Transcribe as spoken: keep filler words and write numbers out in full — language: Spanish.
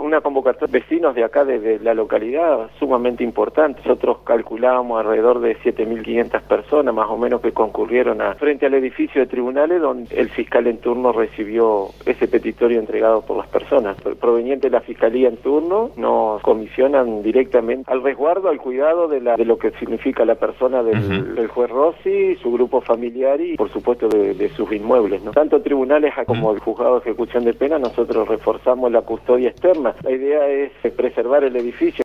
una convocatoria de vecinos de acá, de, de la localidad, sumamente importante. Nosotros calculábamos alrededor de siete mil quinientas personas, más o menos, que concurrieron a, frente al edificio de tribunales, donde el fiscal en turno recibió ese petitorio entregado por las personas. Proveniente de la fiscalía en turno, nos comisionan directamente al resguardo, al cuidado de, la, de lo que significa la persona del, uh-huh. del juez Rossi, su grupo familiar y, por supuesto, de, de sus inmuebles, ¿no? Tanto tribunales como uh-huh. el juzgado de ejecución de pena, nosotros reforzamos la custodia externa. La idea es preservar el edificio.